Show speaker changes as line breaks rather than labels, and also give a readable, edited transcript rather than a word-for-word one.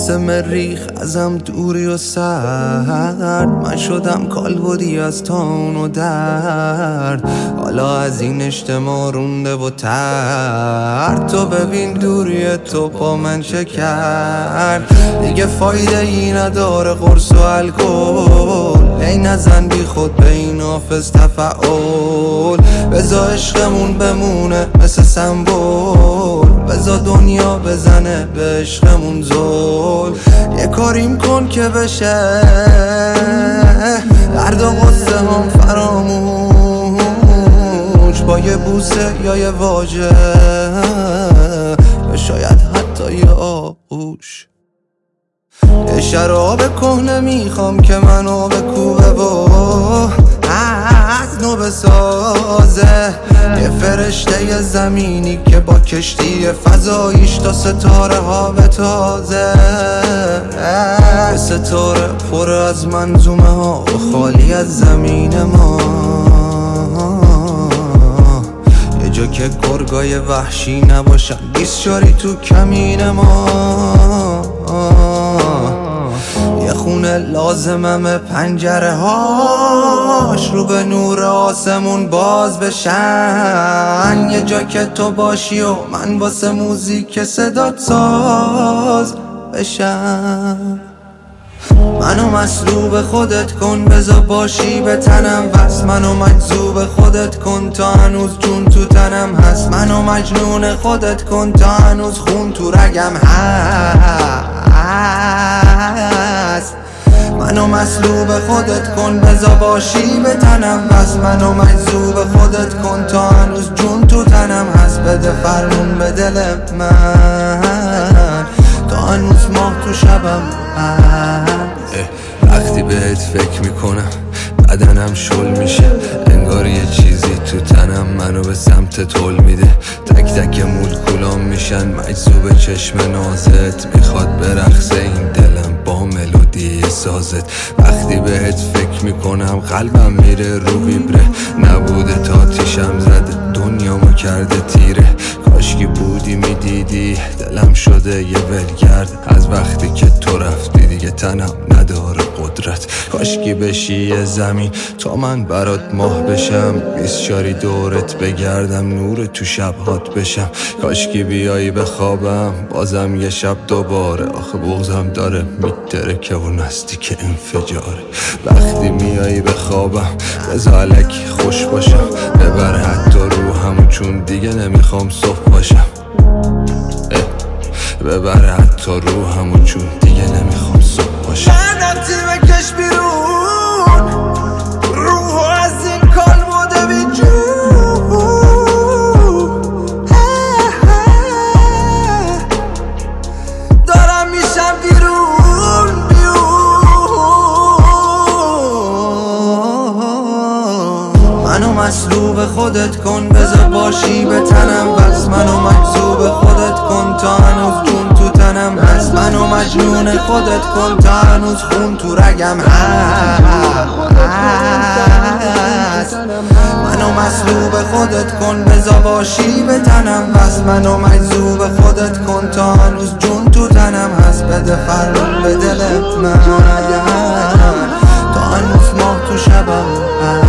مثل مریخ ازم دوری و سرد، من شدم کالبدی از تان و درد. حالا از این اجتماع رونده و ترد، تو ببین دوری تو با من چه کرد. دیگه فایده ای نداره قرص و الکل، ای نزن بی خود به این حافظ تفعول. بذار عشقمون بمونه مثل سمبول، بذار دنیا بزنه به عشقمون زول. یه کاریم کن که بشه درد و غصه هم فراموش، با یه بوسه یا یه واژه یا شاید حتی یه آغوش. یه شراب کهنه میخوام که منو بکوبه و از نو بسازه، یه فرشته زمینی که با کشتی فضاییش تا ستاره ها بتازه. یه ستاره پر از منظومه ها و خالی از زمین ما، یه جا که گرگای وحشی نباشن بیسچاری تو کمین ما. یه خونه لازمم پنجره هاش رو به نور آسمون باز بشن، یه جا که تو باشی و من واسه موزیک صدات ساز بشم. منو مصلوب خودت کن بذار باشی به تنم بس، منو مجذوب خودت کن تا هنوز جون تو تنم هست، منو مجنون خودت کن تا هنوز خون تو رگم هست. منو مصلوب خودت کن بذار باشی به تنم بس، منو مجذوب خودت کن تا هنوز جون تو تنم هست. بده فرمون به دل من تا هنوز ماه تو شبم هست.
وقتی بهت فکر میکنم بدنم شل میشه، انگار یه چیزی تو تنم منو به سمت طول میده. تک تک مولکولام میشن مجذوب چشم نازت، میخواد برقصه این دلم با ملودی سازت. وقتی بهت فکر میکنم قلبم میره رو ویبره، نبوده تا تیشم زده دنیامو کرده تیره. کاشکی بودی میدیدی دلم شده یه ولگرد، از وقتی که تو رفتی دیگه تنم نداره قدرت. کاشکی بشی یه زمین تا من برات ماه بشم، بیسچاری دورت بگردم نور تو شبهات بشم. کاشکی بیایی بخوابم بازم یه شب دوباره، آخه بغضم داره میترکه و نزدیک انفجاره. وقتی میایی بخوابم بذار الکی خوش باشم، ببر حتی روحمو چون دیگه نمیخوام صبح باشم. ببر حتی روحمو چون دیگه نمیخوام صبح باشم.
لعنتی بکش بیرون روحو از این کالبد بیجون، دارم میشم بیرون منو مصلوب خودت کن بذار باشی به تنم بس، منو مجذوب خودت کن تا هنوز جون تو تنم هست، منو مجنون خودت کن تا هنوز خون تو رگم هست. منو مصلوب خودت کن بذار باشی به تنم بس، منو مجذوب خودت کن تا هنوز جون تو تنم هست. بده فرمون به دل من تا هنوز ماه تو شبم هست.